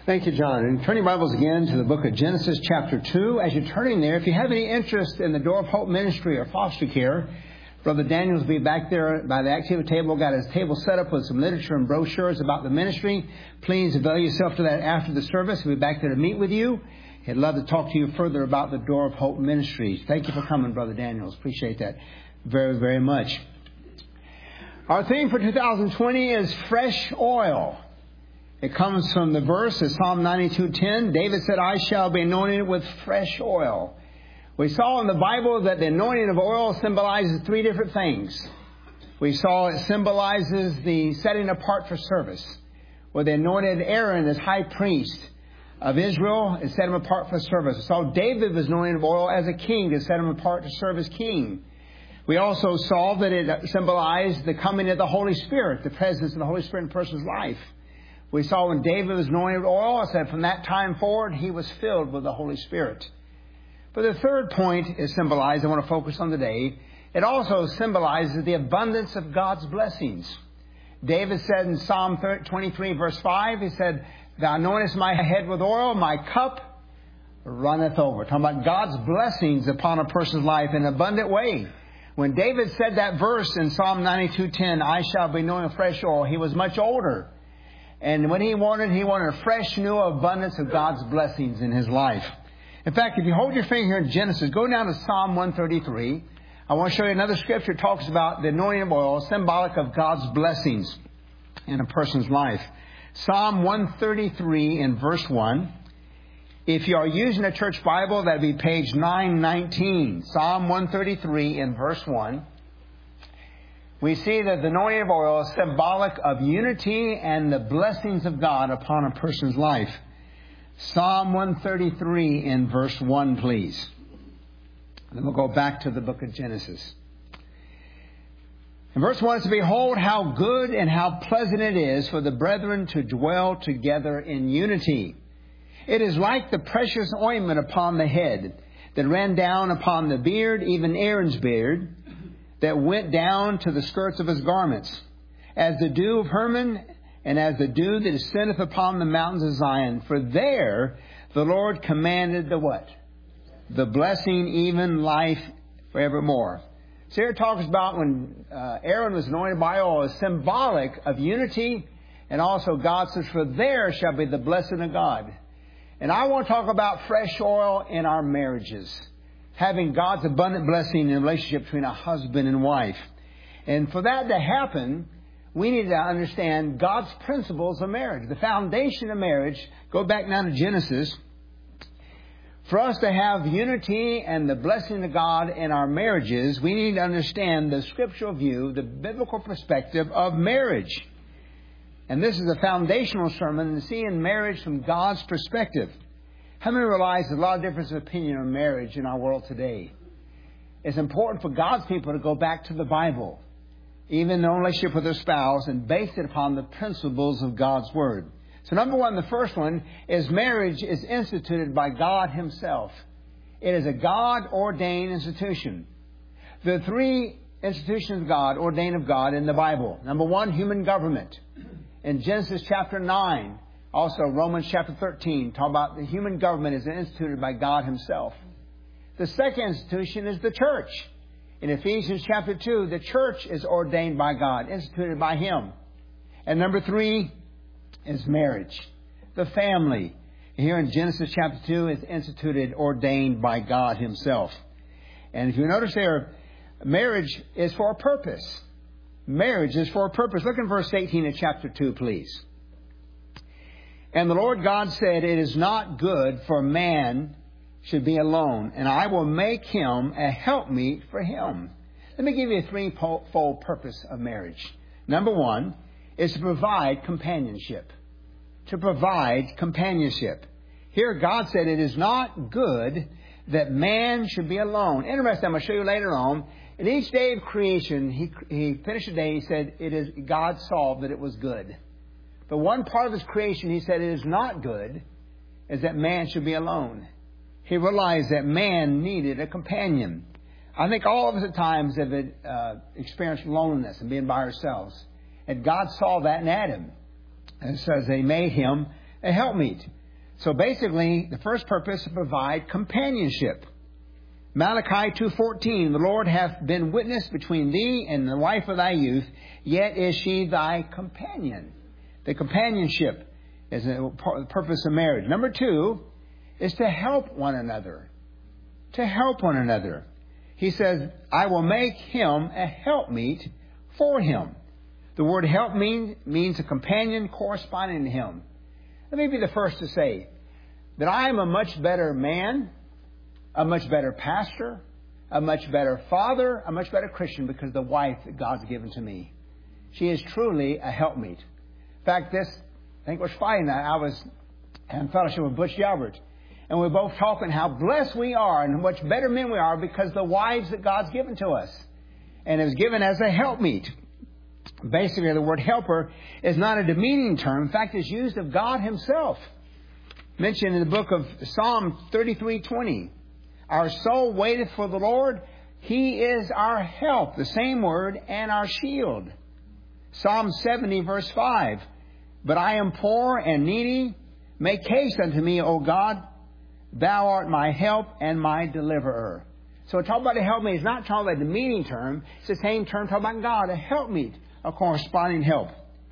Thank you, John. And turn your Bibles again to the book of Genesis chapter 2. As you're turning there, if you have any interest in the Door of Hope ministry or foster care, Brother Daniels will be back there by the activity table. Got his table set up with some literature and brochures about the ministry. Please avail yourself to that after the service. He'll be back there to meet with you. He'd love to talk to you further about the Door of Hope ministries. Thank you for coming, Brother Daniels. Appreciate that very, very much. Our theme for 2020 is fresh oil. It comes from the verse of Psalm 92:10. David said, I shall be anointed with fresh oil. We saw in the Bible that the anointing of oil symbolizes three different things. We saw it symbolizes the setting apart for service, where they anointed Aaron as high priest of Israel and set him apart for service. We saw David was anointed of oil as a king to set him apart to serve as king. We also saw that it symbolized the coming of the Holy Spirit, the presence of the Holy Spirit in a person's life. We saw when David was anointed with oil, I said from that time forward, he was filled with the Holy Spirit. But the third point is symbolized, I want to focus on today. It also symbolizes the abundance of God's blessings. David said in Psalm 23, verse 5, he said, Thou anointest my head with oil, my cup runneth over. Talking about God's blessings upon a person's life in an abundant way. When David said that verse in Psalm 92:10, I shall be anointed with fresh oil, he was much older. And when he wanted a fresh, new abundance of God's blessings in his life. In fact, if you hold your finger here in Genesis, go down to Psalm 133. I want to show you another scripture that talks about the anointing of oil, symbolic of God's blessings in a person's life. Psalm 133 in verse 1. If you are using a church Bible, that would be page 919. Psalm 133 in verse 1. We see that the anointing of oil is symbolic of unity and the blessings of God upon a person's life. Psalm 133 in verse 1, please. Then we'll go back to the book of Genesis. In verse 1, it's, Behold, how good and how pleasant it is for the brethren to dwell together in unity. It is like the precious ointment upon the head that ran down upon the beard, even Aaron's beard, that went down to the skirts of his garments, as the dew of Hermon, and as the dew that descendeth upon the mountains of Zion. For there the Lord commanded the what? The blessing, even life forevermore. So here it talks about when Aaron was anointed by oil, is symbolic of unity, and also God says, for there shall be the blessing of God. And I want to talk about fresh oil in our marriages. Having God's abundant blessing in a relationship between a husband and wife. And for that to happen, we need to understand God's principles of marriage. The foundation of marriage, go back now to Genesis. For us to have unity and the blessing of God in our marriages, we need to understand the scriptural view, the biblical perspective of marriage. And this is a foundational sermon, and seeing marriage from God's perspective. How many realize there's a lot of difference of opinion on marriage in our world today? It's important for God's people to go back to the Bible, even in their own relationship with their spouse, and base it upon the principles of God's Word. So number one, the first one, is marriage is instituted by God Himself. It is a God-ordained institution. There are three institutions of God, ordained of God in the Bible. Number one, human government. In Genesis chapter 9, also, Romans chapter 13, talk about the human government is instituted by God Himself. The second institution is the church. In Ephesians chapter 2, the church is ordained by God, instituted by Him. And number three is marriage. The family, here in Genesis chapter 2, is instituted, ordained by God Himself. And if you notice there, marriage is for a purpose. Marriage is for a purpose. Look in verse 18 of chapter 2, please. And the Lord God said, It is not good for man should be alone, and I will make him a helpmeet for him. Let me give you a threefold purpose of marriage. Number one is to provide companionship. To provide companionship. Here God said, It is not good that man should be alone. Interesting, I'm going to show you later on. In each day of creation, he finished a day, he said, God saw that it was good. But one part of His creation, He said, it is not good, is that man should be alone. He realized that man needed a companion. I think all of us at times have experienced loneliness and being by ourselves. And God saw that in Adam. And it says they made him a helpmeet. So basically, the first purpose is to provide companionship. Malachi 2:14, the Lord hath been witness between thee and the wife of thy youth, yet is she thy companion. The companionship is the purpose of marriage. Number 2 is to help one another. To help one another. He says, I will make him a helpmeet for him. The word help means a companion corresponding to him. Let me be the first to say that I am a much better man, a much better pastor, a much better father, a much better Christian because of the wife that God's given to me. She is truly a helpmeet. In fact, I think it was Friday night, I was in fellowship with Butch Yelbert, and we were both talking how blessed we are and how much better men we are because of the wives that God's given to us. And it was given as a helpmeet. Basically, the word helper is not a demeaning term. In fact, it's used of God Himself. Mentioned in the book of Psalm 33:20. Our soul waiteth for the Lord. He is our help. The same word, and our shield. Psalm 70 verse 5. But I am poor and needy. Make haste unto me, O God. Thou art my help and my deliverer. So talk about a helpmeet. It's not talking about the demeaning term. It's the same term talking about God, a helpmeet, a corresponding help.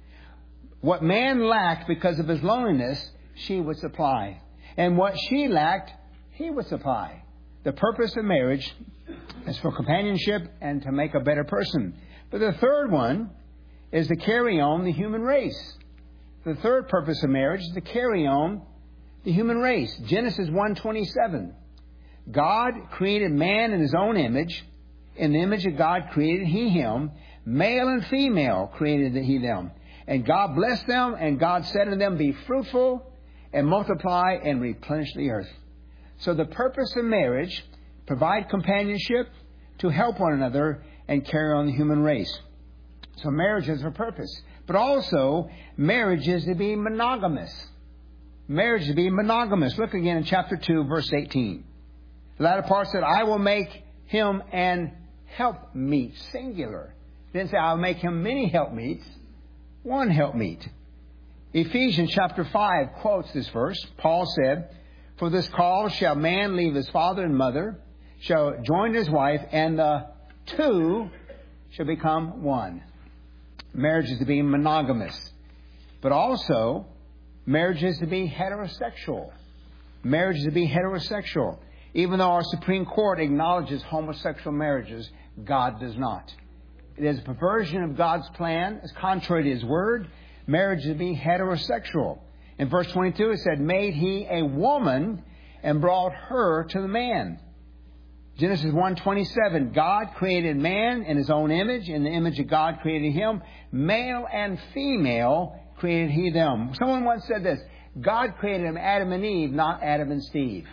What man lacked because of his loneliness, she would supply. And what she lacked, he would supply. The purpose of marriage is for companionship and to make a better person. But the third one is to carry on the human race. The third purpose of marriage is to carry on the human race. Genesis 1:27. God created man in His own image. In the image of God created He him. Male and female created He them. And God blessed them, and God said unto them, be fruitful and multiply and replenish the earth. So the purpose of marriage, provide companionship, to help one another, and carry on the human race. So marriage is a purpose. But also, marriage is to be monogamous. Marriage is to be monogamous. Look again in chapter 2, verse 18. The latter part said, I will make him an helpmeet, singular. It didn't say, I'll make him many helpmeets. One helpmeet. Ephesians chapter 5 quotes this verse. Paul said, for this cause shall man leave his father and mother, shall join his wife, and the two shall become one. Marriage is to be monogamous. But also, marriage is to be heterosexual. Marriage is to be heterosexual. Even though our Supreme Court acknowledges homosexual marriages, God does not. It is a perversion of God's plan. It's contrary to His Word. Marriage is to be heterosexual. In verse 22, it said, made He a woman and brought her to the man. Genesis 1:27, God created man in His own image. In the image of God created him. Male and female created He them. Someone once said this, God created them Adam and Eve, not Adam and Steve.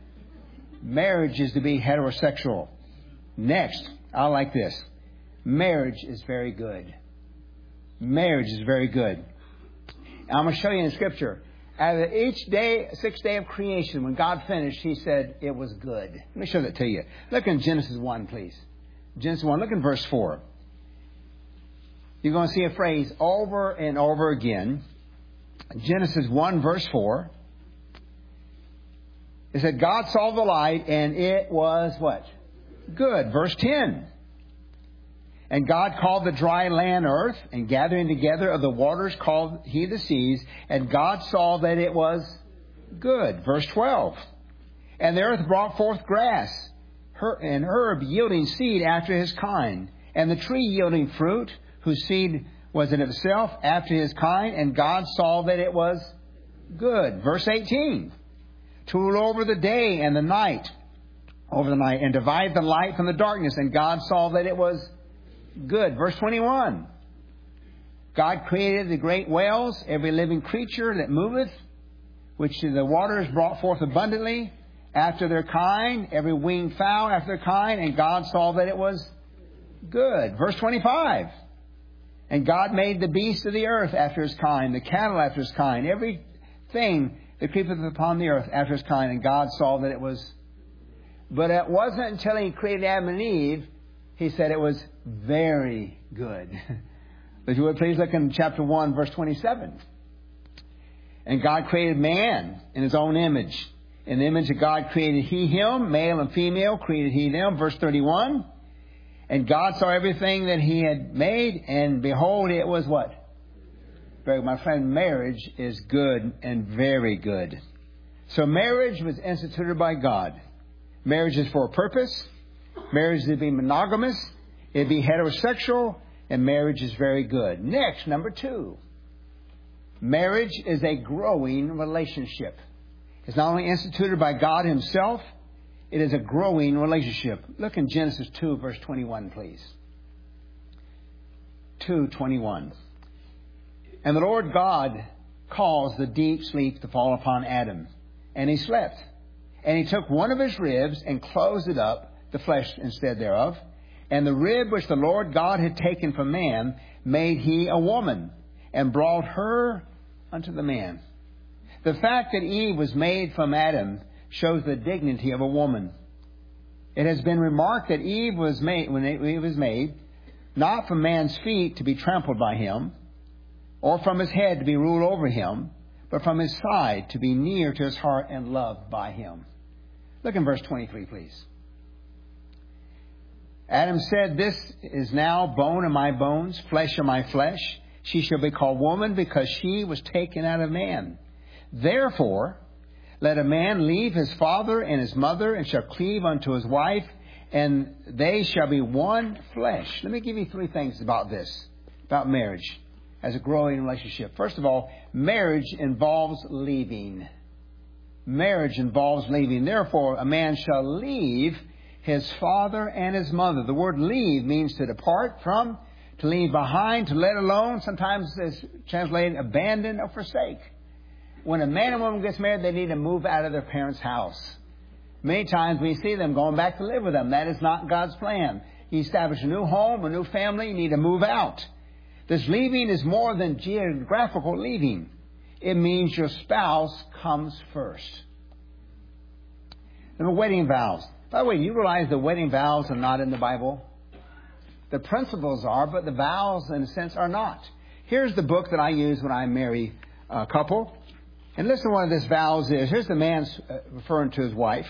Marriage is to be heterosexual. Next, I like this. Marriage is very good. Marriage is very good. I'm going to show you in Scripture. Out of each day, sixth day of creation, when God finished, He said it was good. Let me show that to you. Look in Genesis 1, please. Genesis 1, look in verse 4. You're going to see a phrase over and over again. Genesis 1, verse 4. It said, God saw the light, and it was what? Good. Verse 10. And God called the dry land earth, and gathering together of the waters called He the seas. And God saw that it was good. Verse 12. And the earth brought forth grass, and herb yielding seed after his kind, and the tree yielding fruit, whose seed was in itself after his kind. And God saw that it was good. Verse 18. To rule over the day and the night, and divide the light from the darkness. And God saw that it was good. Verse 21. God created the great whales, every living creature that moveth, which the waters brought forth abundantly after their kind, every winged fowl after their kind, and God saw that it was good. Verse 25. And God made the beasts of the earth after his kind, the cattle after his kind, everything that creepeth upon the earth after his kind, and God saw that it was. But it wasn't until He created Adam and Eve, He said it was very good. If you would please look in chapter 1, verse 27. And God created man in His own image. In the image of God created He him, male and female created He them. Verse 31. And God saw everything that He had made, and behold, it was what? Very, my friend, marriage is good and very good. So marriage was instituted by God. Marriage is for a purpose. Marriage is to be monogamous. It'd be heterosexual. And marriage is very good. Next, number 2. Marriage is a growing relationship. It's not only instituted by God Himself, it is a growing relationship. Look in Genesis 2, verse 21, please. 2:21. And the Lord God caused the deep sleep to fall upon Adam, and he slept. And he took one of his ribs and closed it up, the flesh instead thereof. And the rib which the Lord God had taken from man made He a woman, and brought her unto the man. The fact that Eve was made from Adam shows the dignity of a woman. It has been remarked that Eve was made, when Eve was made, not from man's feet to be trampled by him, or from his head to be ruled over him, but from his side to be near to his heart and loved by him. Look in verse 23, please. Adam said, This is now bone of my bones, flesh of my flesh. She shall be called woman, because she was taken out of man. Therefore, let a man leave his father and his mother, and shall cleave unto his wife, and they shall be one flesh. Let me give you 3 things about this, about marriage as a growing relationship. First of all, marriage involves leaving. Marriage involves leaving. Therefore, a man shall leave his father and his mother. The word leave means to depart from, to leave behind, to let alone. Sometimes it's translated abandon or forsake. When a man and woman gets married, they need to move out of their parents' house. Many times we see them going back to live with them. That is not God's plan. You establish a new home, a new family, you need to move out. This leaving is more than geographical leaving. It means your spouse comes first. And the wedding vows. By the way, you realize the wedding vows are not in the Bible? The principles are, but the vows, in a sense, are not. Here's the book that I use when I marry a couple. And listen to what this vows is. Here's the man referring to his wife.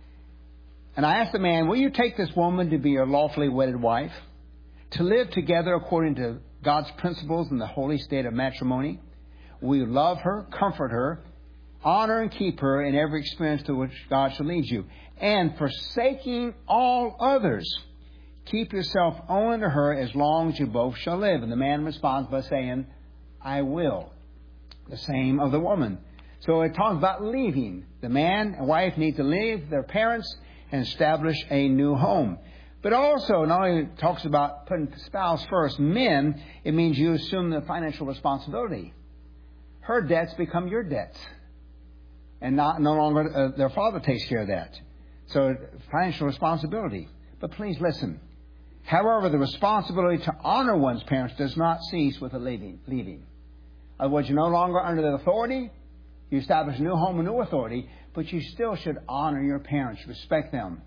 And I asked the man, will you take this woman to be your lawfully wedded wife, to live together according to God's principles in the holy state of matrimony? Will you love her, comfort her, honor and keep her in every experience to which God shall lead you? And forsaking all others, keep yourself only to her as long as you both shall live. And the man responds by saying, I will. The same of the woman. So it talks about leaving. The man and wife need to leave their parents and establish a new home. But also, not only talks about putting the spouse first, men, it means you assume the financial responsibility. Her debts become your debts. And no longer their father takes care of that. So financial responsibility. But please listen. However, the responsibility to honor one's parents does not cease with the leaving. In other words, you're no longer under their authority. You establish a new home, a new authority, but you still should honor your parents, respect them.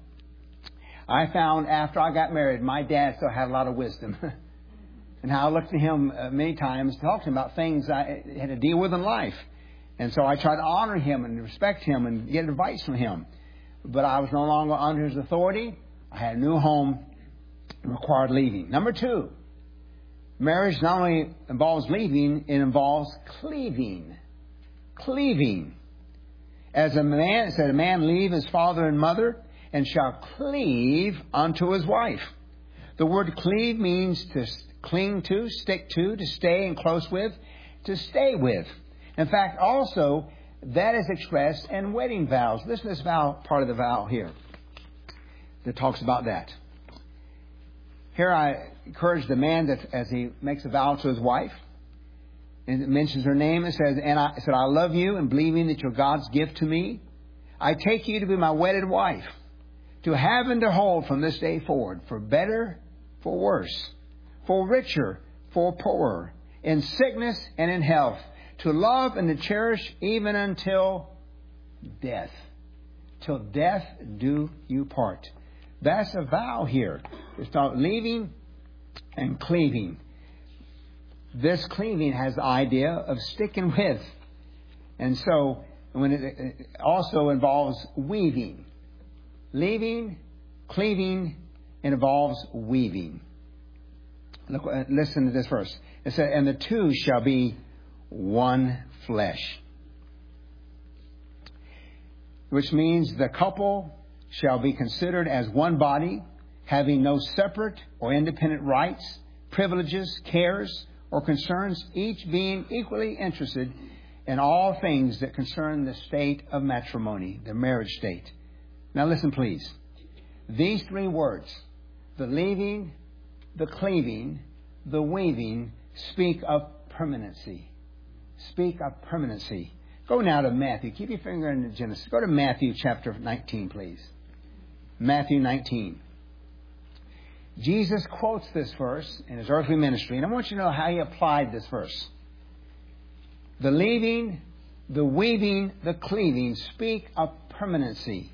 I found after I got married, my dad still had a lot of wisdom. And how I looked at him many times, talked to him about things I had to deal with in life. And so I tried to honor him and respect him and get advice from him. But I was no longer under his authority. I had a new home and required leaving. Number 2, marriage not only involves leaving, it involves cleaving. Cleaving. As a man, it said, a man leave his father and mother and shall cleave unto his wife. The word cleave means to cling to, stick to stay in close with, to stay with. In fact, also, that is expressed in wedding vows. Listen to this vow, part of the vow here, that talks about that. Here I encourage the man that as he makes a vow to his wife, and it mentions her name, it says, I love you, and believing that you're God's gift to me, I take you to be my wedded wife, to have and to hold from this day forward, for better, for worse, for richer, for poorer, in sickness and in health, to love and to cherish even until death. Till death do you part. That's a vow here. It's about leaving and cleaving. This cleaving has the idea of sticking with. And so when it also involves weaving. Leaving, cleaving, it involves weaving. Look, listen to this verse. It says, and the two shall be one flesh. Which means the couple shall be considered as one body, having no separate or independent rights, privileges, cares, or concerns, each being equally interested in all things that concern the state of matrimony, the marriage state. Now listen, please. These three words, the leaving, the cleaving, the weaving, speak of permanency. Speak of permanency. Go now to Matthew. Keep your finger in Genesis. Go to Matthew chapter 19, please. Matthew 19. Jesus quotes this verse in his earthly ministry, and I want you to know how he applied this verse. The leaving, the weaving, the cleaving speak of permanency.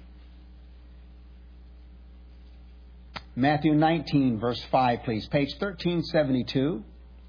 Matthew 19, verse 5, please. Page 1372.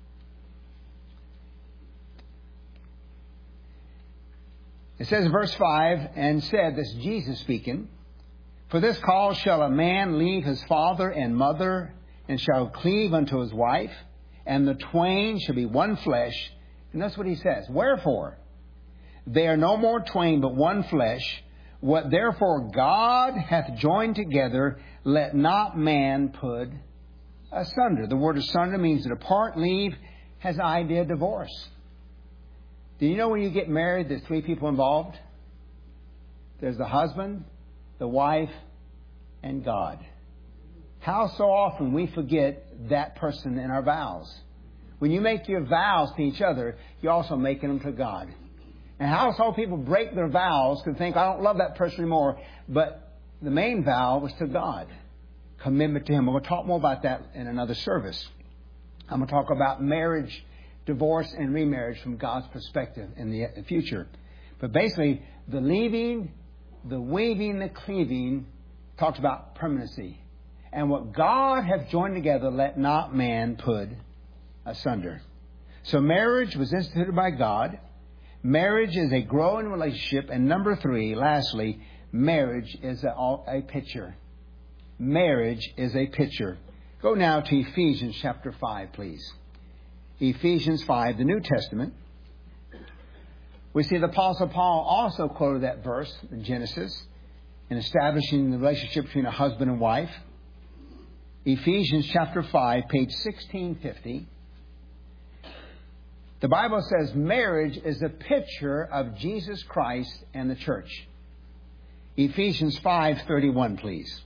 It says in verse 5, and said, this is Jesus speaking, for this cause shall a man leave his father and mother, and shall cleave unto his wife, and the twain shall be one flesh. And that's what he says. Wherefore, they are no more twain, but one flesh. What therefore God hath joined together, let not man put asunder. The word asunder means to depart, leave, has the idea of divorce. Do you know when you get married, there's three people involved? There's the husband, the wife, and God. How so often we forget that person in our vows. When you make your vows to each other, you're also making them to God. And how so people break their vows and think, I don't love that person anymore. But the main vow was to God. Commitment to Him. We're going to talk more about that in another service. I'm going to talk about marriage, divorce, and remarriage from God's perspective in the future. But basically, the leaving, the weaving, the cleaving talks about permanency. And what God hath joined together, let not man put asunder. So marriage was instituted by God. Marriage is a growing relationship. And number 3, lastly, marriage is a picture. Marriage is a picture. Go now to Ephesians chapter 5, please. Ephesians 5, the New Testament. We see the Apostle Paul also quoted that verse in Genesis in establishing the relationship between a husband and wife. Ephesians chapter 5, page 1650. The Bible says marriage is a picture of Jesus Christ and the church. Ephesians 5:31, please.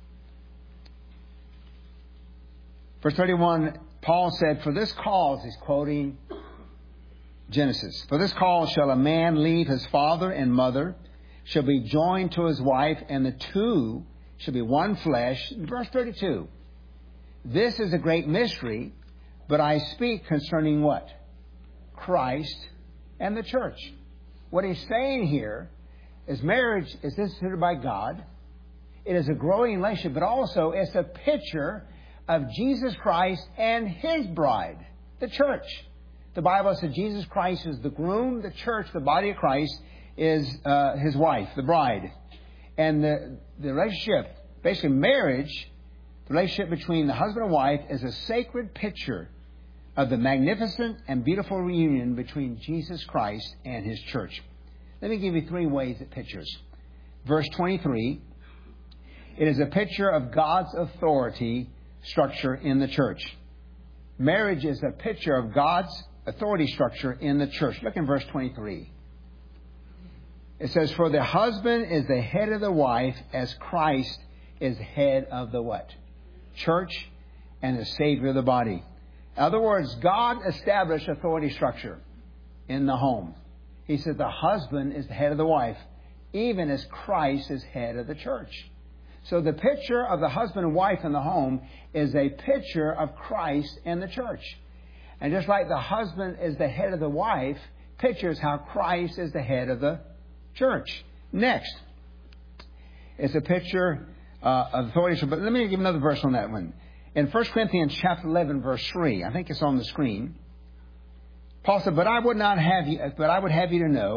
Verse 31, Paul said, for this cause, he's quoting Genesis, for this cause shall a man leave his father and mother, shall be joined to his wife, and the two shall be one flesh. Verse 32, this is a great mystery, but I speak concerning what? Christ and the church. What he's saying here is marriage is instituted by God. It is a growing relationship, but also it's a picture of Jesus Christ and His bride, the church. The Bible says Jesus Christ is the groom, the church, the body of Christ, is His wife, the bride. And the relationship, basically marriage, the relationship between the husband and wife is a sacred picture of the magnificent and beautiful reunion between Jesus Christ and His church. Let me give you 3 ways it pictures. Verse 23, it is a picture of God's authority structure in the church. Marriage is a picture of God's authority structure in the church. Look in verse 23. It says, for the husband is the head of the wife as Christ is head of the what? Church, and the Savior of the body. In other words, God established authority structure in the home. He said the husband is the head of the wife, even as Christ is head of the church. So the picture of the husband and wife in the home is a picture of Christ and the church. And just like the husband is the head of the wife, pictures how Christ is the head of the church. Next, it's a picture of authority. But let me give another verse on that one. In 1 Corinthians chapter 11, verse 3, I think it's on the screen. Paul said, but I would have you to know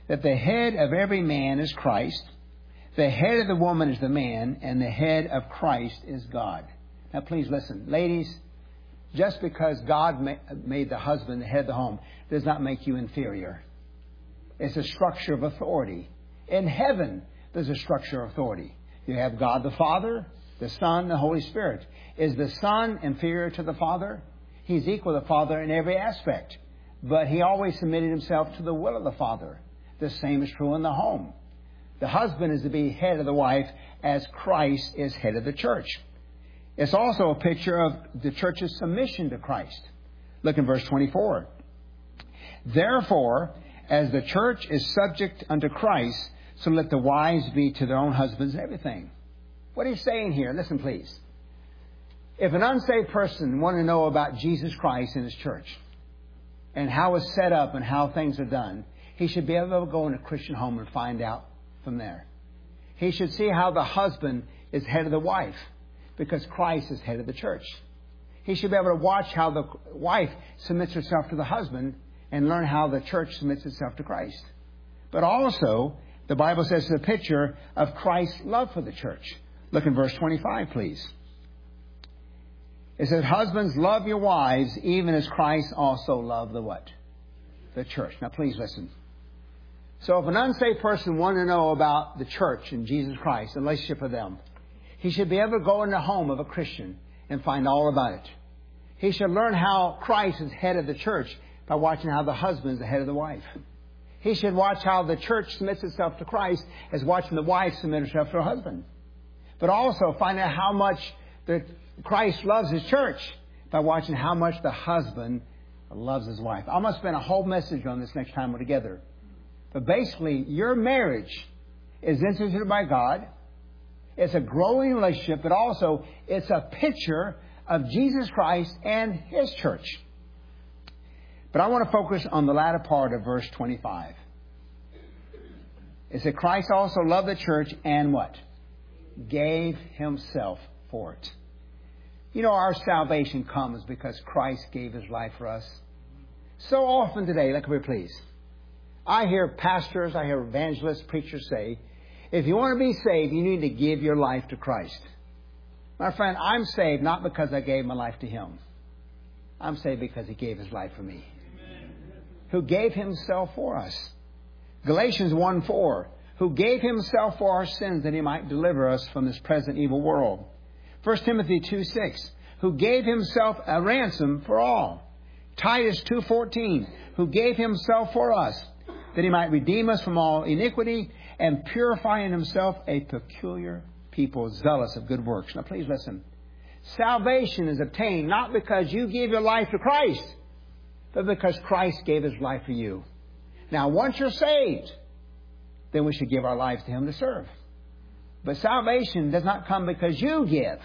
that the head of every man is Christ, the head of the woman is the man, and the head of Christ is God. Now please listen. Ladies, just because God made the husband the head of the home does not make you inferior. It's a structure of authority. In heaven, there's a structure of authority. You have God the Father, the Son, the Holy Spirit. Is the Son inferior to the Father? He's equal to the Father in every aspect. But He always submitted Himself to the will of the Father. The same is true in the home. The husband is to be head of the wife as Christ is head of the church. It's also a picture of the church's submission to Christ. Look in verse 24. Therefore, as the church is subject unto Christ, so let the wives be to their own husbands and everything. What he's saying here, listen please. If an unsaved person wanted to know about Jesus Christ in His church and how it's set up and how things are done, he should be able to go in a Christian home and find out from there. He should see how the husband is head of the wife because Christ is head of the church. He should be able to watch how the wife submits herself to the husband and learn how the church submits itself to Christ. But also, the Bible says it's a picture of Christ's love for the church. Look in verse 25, please. It says, husbands, love your wives, even as Christ also loved the what? The church. Now, please listen. So if an unsaved person wanted to know about the church and Jesus Christ, the relationship with them, he should be able to go in the home of a Christian and find all about it. He should learn how Christ is head of the church by watching how the husband is the head of the wife. He should watch how the church submits itself to Christ as watching the wife submit herself to her husband. But also find out how much Christ loves His church by watching how much the husband loves his wife. I'm going to spend a whole message on this next time we're together. But basically, your marriage is instituted by God. It's a growing relationship, but also it's a picture of Jesus Christ and His church. But I want to focus on the latter part of verse 25. It said, Christ also loved the church and what? Gave Himself for it. You know, our salvation comes because Christ gave His life for us. So often today, look at me please. I hear pastors, I hear evangelists, preachers say, if you want to be saved, you need to give your life to Christ. My friend, I'm saved not because I gave my life to Him. I'm saved because He gave His life for me. Amen. Who gave Himself for us. Galatians 1:4, who gave Himself for our sins that He might deliver us from this present evil world. 1 Timothy 2:6, who gave Himself a ransom for all. Titus 2:14, who gave Himself for us, that He might redeem us from all iniquity and purify in Himself a peculiar people, zealous of good works. Now please listen. Salvation is obtained not because you give your life to Christ, but because Christ gave His life for you. Now once you're saved, then we should give our lives to Him to serve. But salvation does not come because you give.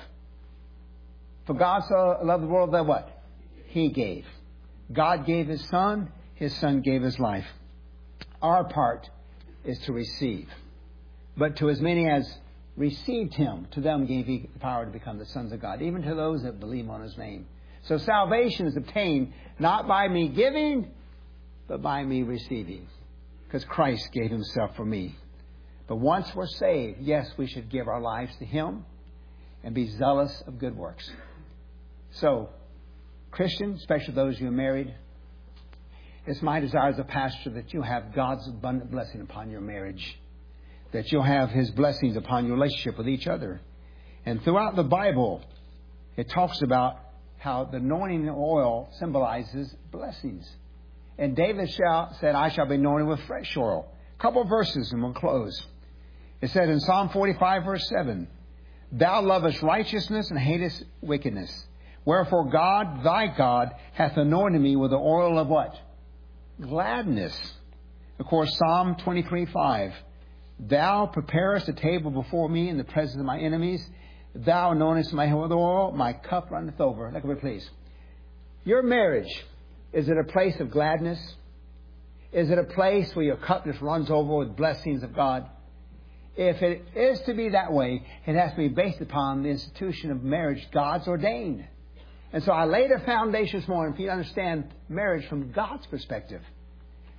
For God so loved the world that what? He gave. God gave His Son. His Son gave His life. Our part is to receive. But to as many as received Him, to them gave He the power to become the sons of God, even to those that believe on His name. So salvation is obtained not by me giving, but by me receiving. Because Christ gave Himself for me. But once we're saved, yes, we should give our lives to Him and be zealous of good works. So, Christians, especially those who are married, it's my desire as a pastor that you have God's abundant blessing upon your marriage. That you'll have His blessings upon your relationship with each other. And throughout the Bible, it talks about how the anointing oil symbolizes blessings. And David said, I shall be anointed with fresh oil. A couple of verses and we'll close. It said in Psalm 45 verse 7, Thou lovest righteousness and hatest wickedness. Wherefore God, thy God, hath anointed me with the oil of what? Gladness. Of course, Psalm 23:5. Thou preparest a table before me in the presence of my enemies. Thou anointest my head with oil. My cup runneth over. Look at me, please. Your marriage, is it a place of gladness? Is it a place where your cup just runs over with blessings of God? If it is to be that way, it has to be based upon the institution of marriage God's ordained. And so I laid a foundation this morning for you to understand marriage from God's perspective.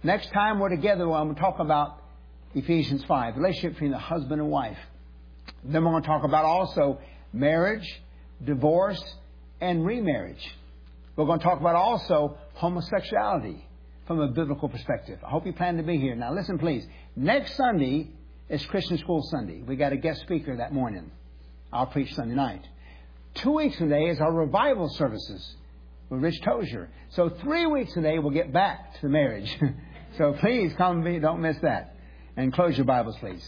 Next time we're together, I'm going to talk about Ephesians 5, relationship between the husband and wife. Then we're going to talk about also marriage, divorce, and remarriage. We're going to talk about also homosexuality from a biblical perspective. I hope you plan to be here. Now listen, please. Next Sunday is Christian School Sunday. We got a guest speaker that morning. I'll preach Sunday night. 2 weeks from today is our revival services with Rich Tozier. So 3 weeks today we'll get back to marriage. So please come, don't miss that. And close your Bibles, please.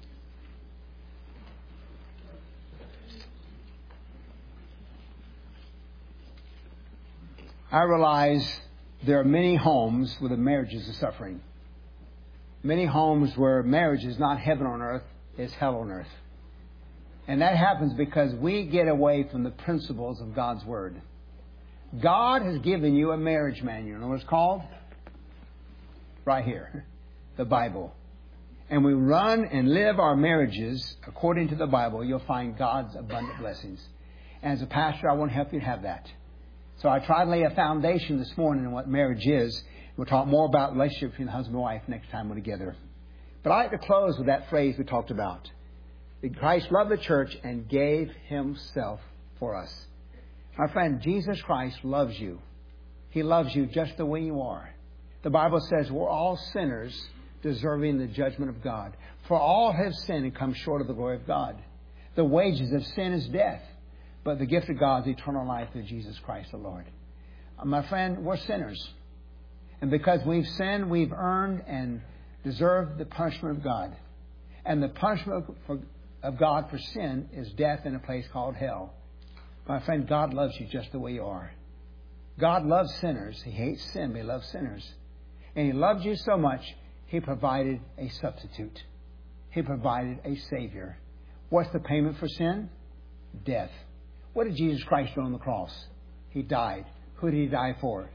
I realize there are many homes where the marriages are suffering. Many homes where marriage is not heaven on earth, it's hell on earth. And that happens because we get away from the principles of God's Word. God has given you a marriage manual. You know what it's called? Right here. The Bible. And we run and live our marriages according to the Bible, you'll find God's abundant blessings. And as a pastor, I want to help you have that. So I tried to lay a foundation this morning on what marriage is. We'll talk more about the relationship between husband and wife next time we're together. But I'd like to close with that phrase we talked about. That Christ loved the church and gave Himself for us. My friend, Jesus Christ loves you. He loves you just the way you are. The Bible says we're all sinners deserving the judgment of God. For all have sinned and come short of the glory of God. The wages of sin is death. But the gift of God is eternal life through Jesus Christ the Lord. My friend, we're sinners. And because we've sinned, we've earned and deserved the punishment of God. And the punishment of God for sin is death in a place called hell. My friend, God loves you just the way you are. God loves sinners. He hates sin, but He loves sinners. And He loved you so much, He provided a substitute. He provided a Savior. What's the payment for sin? Death. What did Jesus Christ do on the cross? He died. Who did He die for?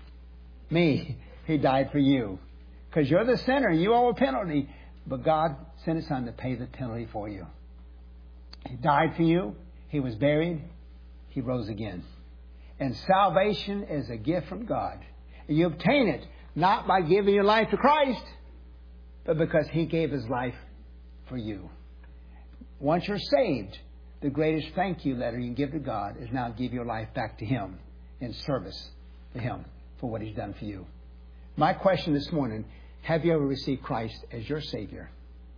Me. He died for you. Because you're the sinner. You owe a penalty. But God sent His Son to pay the penalty for you. He died for you. He was buried. He rose again. And salvation is a gift from God. And you obtain it not by giving your life to Christ, but because He gave His life for you. Once you're saved, the greatest thank you letter you can give to God is now give your life back to Him in service to Him for what He's done for you. My question this morning, have you ever received Christ as your Savior?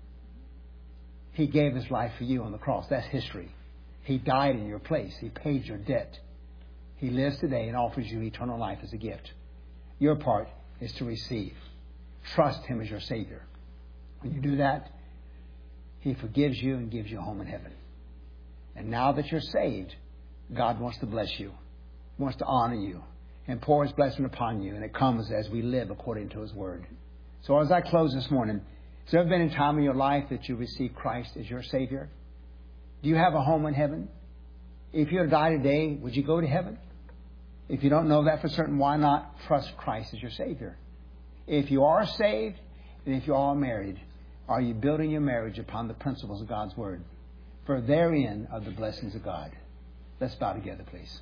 He gave His life for you on the cross. That's history. He died in your place. He paid your debt. He lives today and offers you eternal life as a gift. Your part is to receive. Trust Him as your Savior. When you do that, He forgives you and gives you a home in heaven. And now that you're saved, God wants to bless you, wants to honor you, and pour His blessing upon you. And it comes as we live according to His Word. So as I close this morning, has there ever been a time in your life that you received Christ as your Savior? Do you have a home in heaven? If you were to die today, would you go to heaven? If you don't know that for certain, why not trust Christ as your Savior? If you are saved, and if you are married, are you building your marriage upon the principles of God's Word? For therein are the blessings of God. Let's bow together, please.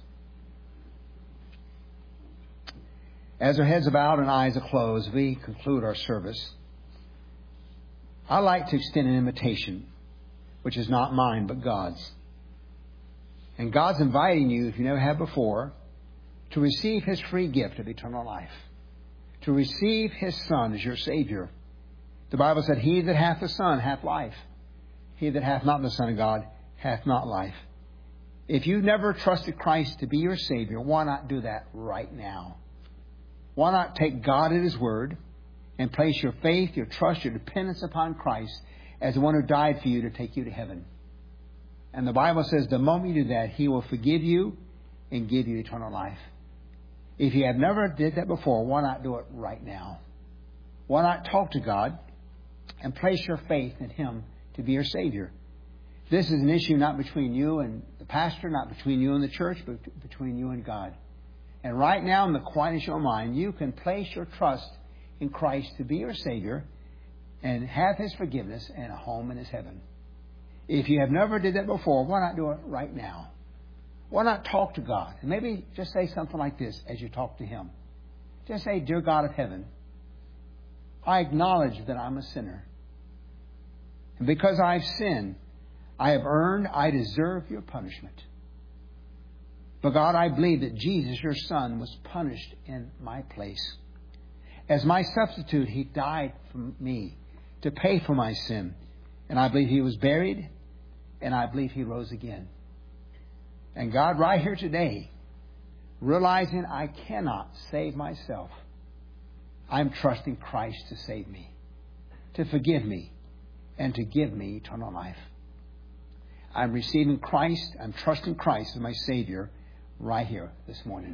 As our heads are bowed and eyes are closed, we conclude our service. I'd like to extend an invitation, which is not mine, but God's. And God's inviting you, if you never have before, to receive His free gift of eternal life. To receive His Son as your Savior. The Bible said, He that hath the Son hath life. He that hath not the Son of God hath not life. If you've never trusted Christ to be your Savior, why not do that right now? Why not take God at His word and place your faith, your trust, your dependence upon Christ as the one who died for you to take you to heaven? And the Bible says the moment you do that, He will forgive you and give you eternal life. If you have never did that before, why not do it right now? Why not talk to God and place your faith in Him to be your Savior? This is an issue not between you and the pastor, not between you and the church, but between you and God. And right now, in the quietness of your mind, you can place your trust in Christ to be your Savior and have His forgiveness and a home in His heaven. If you have never did that before, why not do it right now? Why not talk to God? And maybe just say something like this as you talk to Him. Just say, Dear God of heaven, I acknowledge that I'm a sinner. And because I've sinned, I deserve your punishment. But God, I believe that Jesus, your Son, was punished in my place. As my substitute, He died for me to pay for my sin. And I believe He was buried, and I believe He rose again. And God, right here today, realizing I cannot save myself, I'm trusting Christ to save me, to forgive me, and to give me eternal life. I'm receiving Christ, I'm trusting Christ as my Savior right here this morning.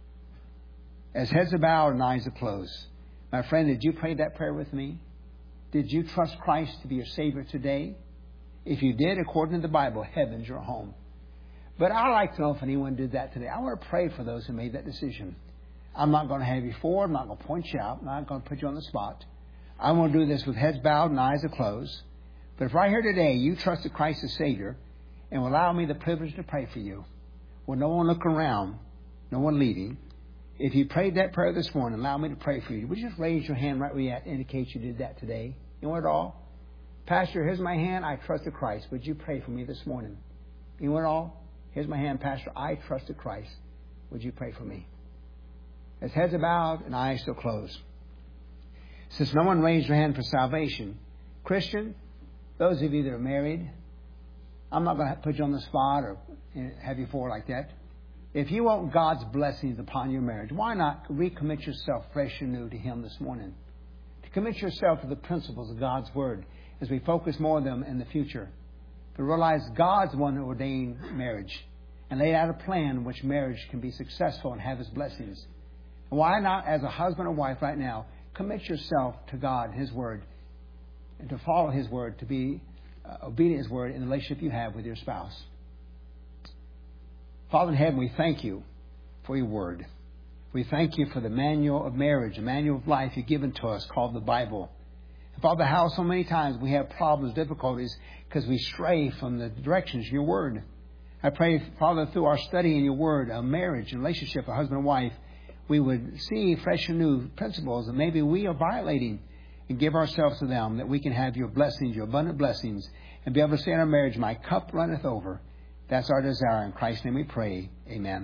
As heads are bowed and eyes are closed, my friend, did you pray that prayer with me? Did you trust Christ to be your Savior today? If you did, according to the Bible, heaven's your home. But I'd like to know if anyone did that today. I want to pray for those who made that decision. I'm not going to have you forward. I'm not going to point you out. I'm not going to put you on the spot. I want to do this with heads bowed and eyes are closed. But if right here today you trusted Christ as Savior and will allow me the privilege to pray for you, with no one looking around, no one leading, if you prayed that prayer this morning, allow me to pray for you. Would you just raise your hand right where you're at to indicate you did that today? Anyone at all? Pastor, here's my hand. I trusted Christ. Would you pray for me this morning? Anyone at all? Here's my hand, Pastor. I trusted Christ. Would you pray for me? As heads are bowed and eyes still closed. Since no one raised their hand for salvation, Christian, those of you that are married, I'm not going to put you on the spot or have you forward like that. If you want God's blessings upon your marriage, why not recommit yourself fresh and new to Him this morning? To commit yourself to the principles of God's Word as we focus more on them in the future. To realize God's the one who ordained marriage and laid out a plan in which marriage can be successful and have His blessings. And why not, as a husband or wife right now, commit yourself to God, His Word, and to follow His Word, to be obedient to His Word in the relationship you have with your spouse. Father in heaven, we thank you for your Word. We thank you for the manual of marriage, the manual of life you've given to us called the Bible. And Father, how so many times we have problems, difficulties, because we stray from the directions of your Word. I pray, Father, through our study in your Word, a marriage, a relationship, a husband and wife, we would see fresh and new principles that maybe we are violating and give ourselves to them, that we can have your blessings, your abundant blessings, and be able to say in our marriage, my cup runneth over. That's our desire. In Christ's name we pray. Amen.